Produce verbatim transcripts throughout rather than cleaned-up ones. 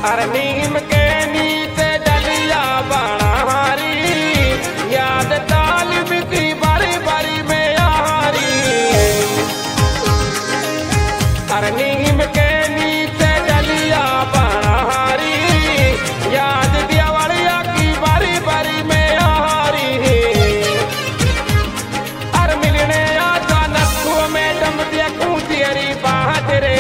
अरे नीम के नीचे डलिया बनारी, याद तालिब की बारी बारी में यारी। अरे नीम के नीचे डलिया बनारी, याद दिवालिया की बारी बारी में यारी। अरे मिलने आजा नथु में दम दिया तेरी बात रे।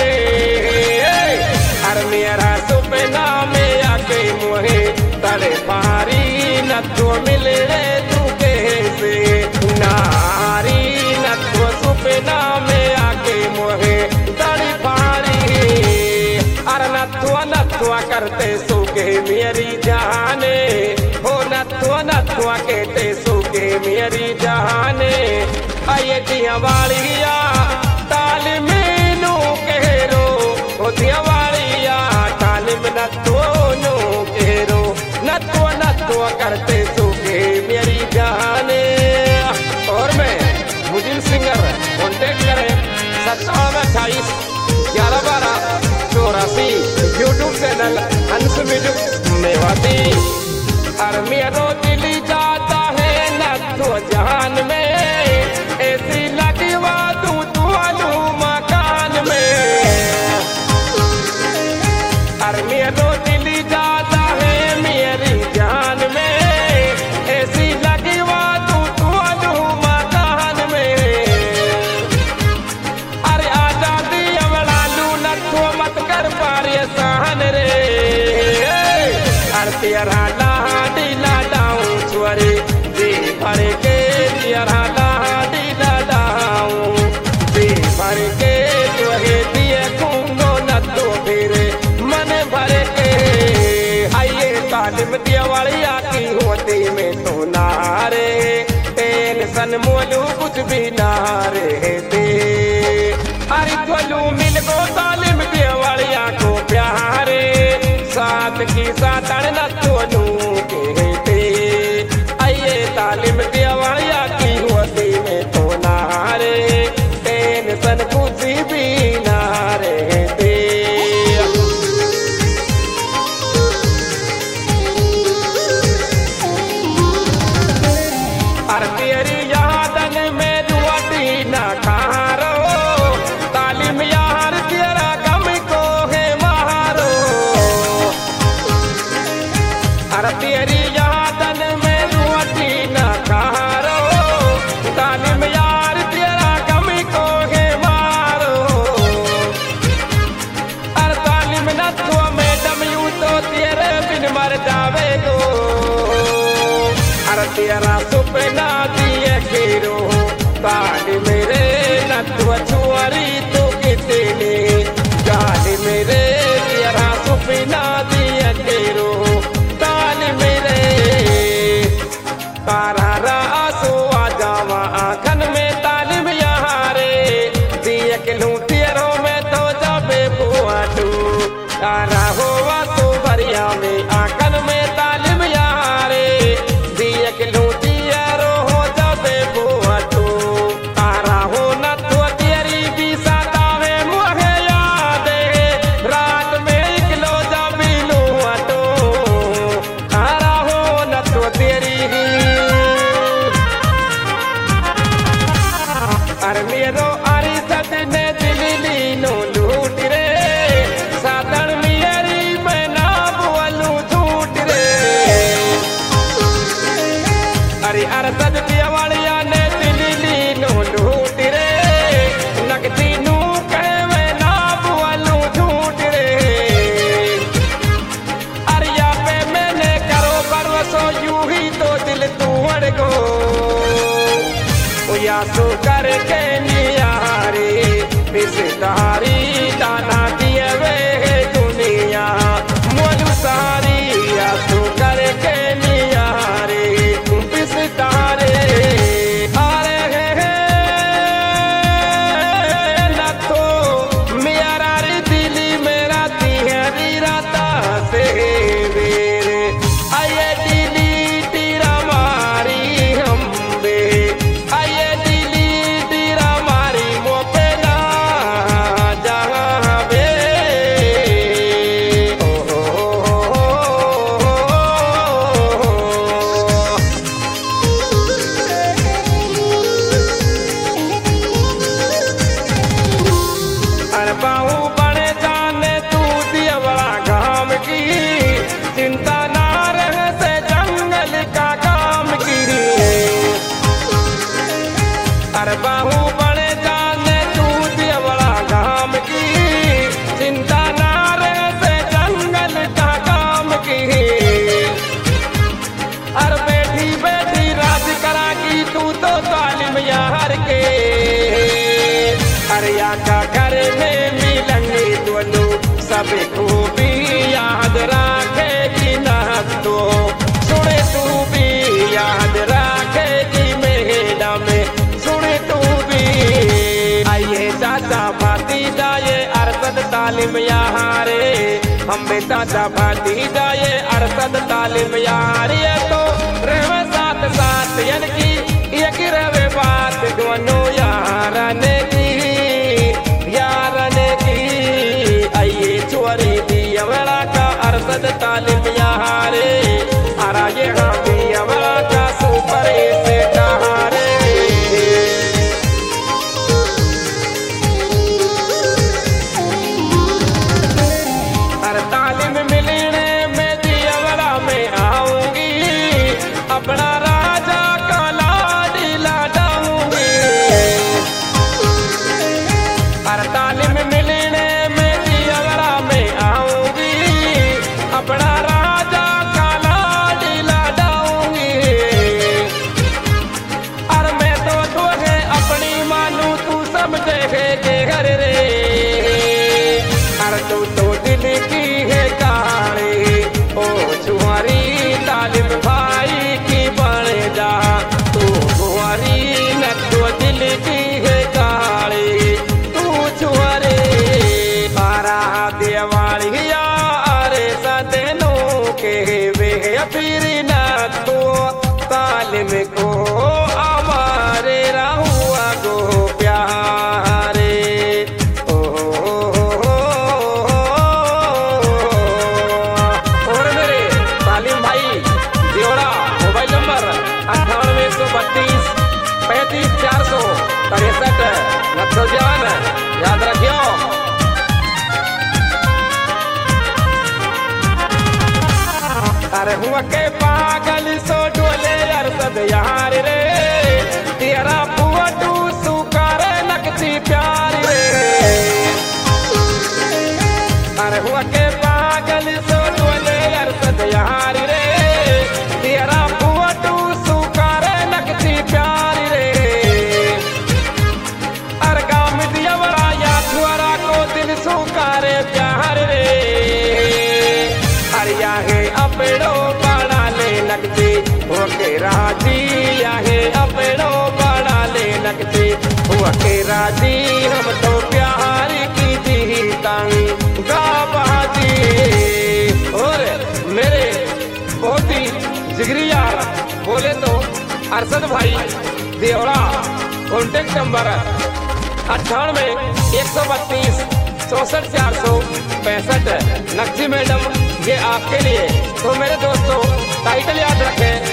अरे मेरा सपना में आके मुहे तड़े पारी, नथु मिले रे तू कैसे नारी। नथु सपना में आके मुहे तड़े पारी। अरे नथु नथु करते सुखे मेरी जाने, हो नथु नथु कहते सुखे मेरी जाने। आये दिया वालिया ताल में नो कहरो, हो दिया वालिया ताल में नथु नो कहरो। नथु नथु करते सुखे मेरी जाने। और मैं मुजिल सिंगर कॉन्टेक्ट करें सत्तावन अट्ठाईस ग्यारह बारह चौरासी। YouTube channel Hans music Mewati. अरे मेरो दिल जाता है नथु जहान में, ऐसी लगवा तू तुअलू मकान में। अरे मेरो दिल जाता है मेरी जान में, ऐसी लगवा तू तुअलू मकान में। अरे आजादी अवलालू नथु मत कर परेशान रे। अरे तेरा लाडी लाडाऊं छुअरे दे भर के, तेरा लाडी लाडाऊं दे भर के। तुहे दिए खूंगो नथु फिर मन भर के। आइए तालिम दिवालिया की होती में तो नारे, टेंशन मोलू कुछ भी नारे दे। अरे गोलू मिल गो तालिम दिवालिया को प्यारे, साथ की सातन नथु कहते। आइए तालिम दिवालिया की होती में तो नारे, टेंशन कुछ भी नारे दे। अरे तेरी यादन में रुआटी ना खारो, तालिम यार तेरा गम को है मारो। अरे तेरी यादन में रुआटी ना खारो, तालिम यार तेरा गम को है मारो। अरे तालिम नथु मैडम यूं तो तेरे बिन मर जावेगो। अरे तेरा सपना दिए खीरो, ताली मेरे नथु छुआरी तो कितने जान मेरे। तेरा सपना दिए खीरो, ताली मेरे। तारा रासो आ जावा आँखन में तालिम यहारे, दिए खिलूं तेरो में तो जाबे बुआटू। तारा होवा तो भरिया में आँखन में तालिम यहारे, दिए खिलूं तेरो हो जाबे बुआटू। तारा हो नथु तेरी भी सतावे मुहे याद, रात में इकलो जाबी लुआटो। तारा हो नथु तेरी। अरे मेरो आरी सतने दिली नो लूट रे, सादन मेरी मैं ना बोलू झूठ रे। अरे अरे सज दिवालिया ने दिली नो लूट रे, नकदी नू कहे मैं ना बोलू झूठ रे। अरे यहाँ पे मैंने करो परवसो यूं ही तो दिल तोड़ गो। या सो करके नियारे पिसदारी दाना दिए वे दुनिया मोलू सारी। या सो करके नियारे पिसदारे। अरे हे हे नथु मेरा रे दिली मेरा तिहरी राता से वेरे। आये दिली तेरा मारी हम बे, आये दिली तेरा दादा भतीजा ये अरसद तालिम यार ये तो रहे साथ साथ यानी कि एक रहे बात दोनों यारने की यारने की आइए चोरी दिया बड़ा का अरसद तालिम यारे अरा ये हाँ दिया बड़ा का सुपर से कहारे तालिम मिलने में दिया बड़ा में आऊंगी अपना राजा का लाडीला डाऊंगी हर तालिम मिलने में दिया बड़ा में आऊंगी अपना राजा का लाडीला डाऊंगी और मैं तो तो है अपनी मानू तू समझे है के घर रे अरे तू तो दिल की है कहानी ओ छुआरी तालिम भाई की बन जा तू छुआरी न तो दिल की है कहानी तू छुआरे पारा देवाली यारे सदनों के वे फिर न तो तालिम को हमारे रहुआ को प्यारे अट्ठानवे सौ बत्तीस पैंतीस चार सौ तिरसठ नक्सल जान याद रखियो। अरे हुआ के पागल सो डोले अरसद यार रे तेरा पुआ टू सुकार लगती प्यार रे अरे हुआ के पागल सो डोले अरसद यार रे तेरा प्यार रे अर काम दिया बड़ा या छुआरा को दिल सुकारे प्यार रे अरे या है अपड़ो बड़ा ले लगते होके राजी या है अपड़ो बड़ा ले लगते होके राजी हम तो प्यार की जीता गा बाजी और मेरे बहुत ही जिगरी यार बोले तो अरसद भाई देवड़ा कॉन्टेक्ट नंबर अट्ठानवे एक सौ बत्तीस चौसठ चार सौ पैंसठ नक्सी मैडम ये आपके लिए। तो मेरे दोस्तों टाइटल याद रखें